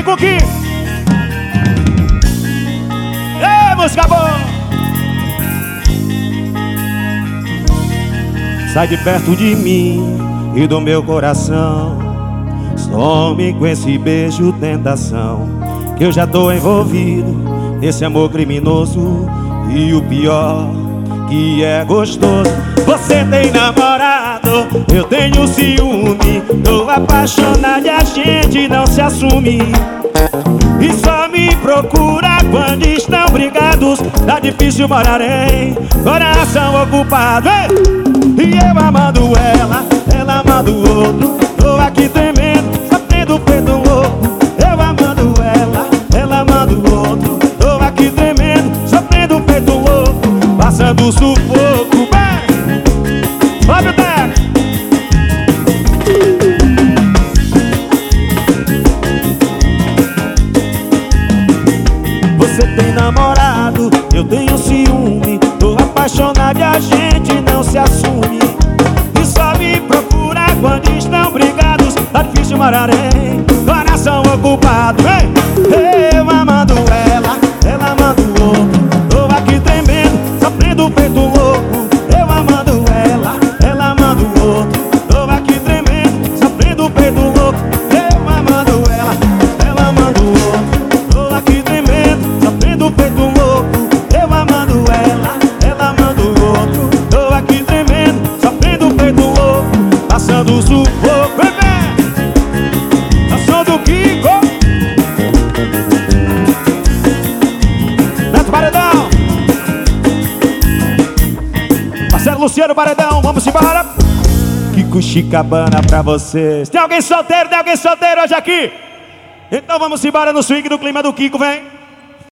Vem com o Kiko. Ei, música boa. Sai de perto de mim e do meu coração. Some com esse beijo tentação, que eu já tô envolvido nesse amor criminoso. E o pior, que é gostoso. Você tem namorado, eu tenho ciúme. Tô apaixonado e a gente não se assume. E só me procura quando estão brigados. Tá difícil morar em coração ocupado, hein? E eu amando ela, ela amando o outro. Tô aqui tremendo, sofrendo feito um louco. Eu amando ela, ela amando o outro. Tô aqui tremendo, sofrendo feito um louco. Passando sufoco, vai! Sobe o teto! Você tem namorado, eu tenho ciúme. Tô apaixonado e a gente não se assume. E só me procura quando estão brigados. Tá difícil morar em coração ocupado, hein? Eu amando ela, ela amando o outro. Tô aqui tremendo, sofrendo feito um louco. Eu amando ela, ela amando o outro. Tô aqui tremendo, sofrendo feito um louco. Eu amando ela, ela amando o outro. Tô aqui tremendo, sofrendo feito um louco. Eu amando ela, ela amando o outro. Tô aqui tremendo, sofrendo feito um louco. Passando o sufoco, bebê. Só do Kiko. Neto Paredão. Marcelo Luciano Paredão, vamos embora. Kiko Chicabana pra vocês. Tem alguém solteiro? Tem alguém solteiro hoje aqui? Então vamos embora no swing do clima do Kiko, vem.